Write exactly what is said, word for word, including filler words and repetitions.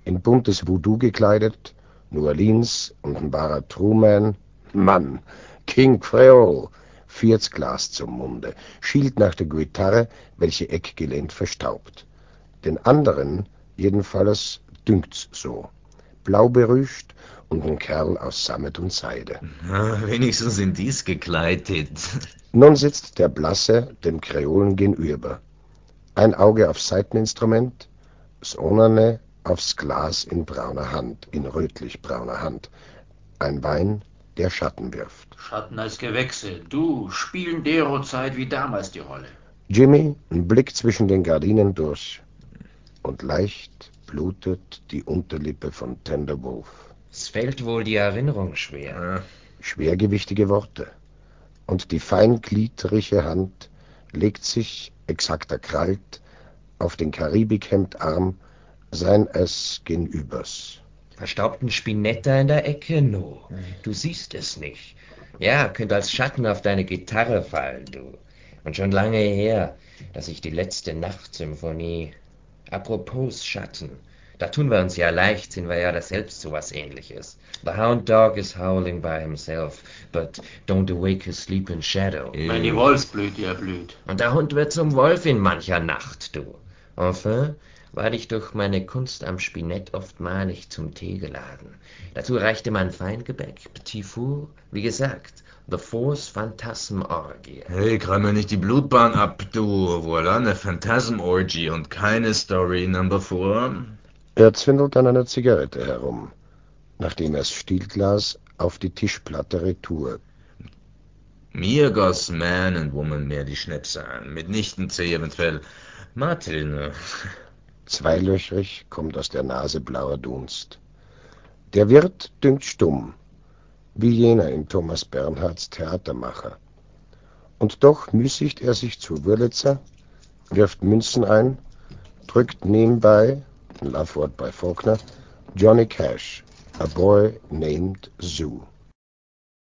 In buntes Voodoo gekleidet, New Orleans und ein wahrer Truman. Mann, King Creole, Viertglas zum Munde, schielt nach der Gitarre, welche eckgelehnt verstaubt. Den anderen jedenfalls dünkt's so. Blau berüscht und ein Kerl aus Sammet und Seide. Na, wenigstens in dies gekleidet. Nun sitzt der Blasse dem Kreolen gegenüber. Ein Auge aufs Saiteninstrument, das Onerne aufs Glas in brauner Hand, in rötlich-brauner Hand. Ein Wein, der Schatten wirft. Schatten als Gewächse. Du, spielen dero Zeit wie damals die Rolle. Jimmy, ein Blick zwischen den Gardinen durch. Und leicht blutet die Unterlippe von Tender Wolf. Es fällt wohl die Erinnerung schwer. Ja. Schwergewichtige Worte. Und die feingliedrige Hand legt sich, exakter krallt, auf den Karibikhemdarm sein es gegenübers. Verstaubten Spinetta in der Ecke? No, du siehst es nicht. Ja, könnte als Schatten auf deine Gitarre fallen, du. Und schon lange her, dass ich die letzte Nachtsymphonie... Apropos Schatten, da tun wir uns ja leicht, sind wir ja das selbst so was Ähnliches. The hound dog is howling by himself, but don't awake his sleeping shadow. Wenn die Wolfsblüte erblüht. Und der Hund wird zum Wolf in mancher Nacht, du. Enfin, war ich durch meine Kunst am Spinett oft malig zum Tee geladen. Dazu reichte mein Feingebäck, Petit Four, wie gesagt, The Force Phantasm Orgie. Hey, greif mir nicht die Blutbahn ab, du. Voilà, eine Phantasm Orgy und keine Story Number Four. Er zündelt an einer Zigarette herum, nachdem er das Stielglas auf die Tischplatte retour. Mir goss Man and Woman mehr die Schnäpse an, mitnichten C eventuell Martin. Zweilöchrig kommt aus der Nase blauer Dunst. Der Wirt dünkt stumm, wie jener in Thomas Bernhards Theatermacher. Und doch müßigt er sich zu Wurlitzer, wirft Münzen ein, drückt nebenbei, ein Lovewort bei Faulkner, Johnny Cash, A Boy Named Zoo.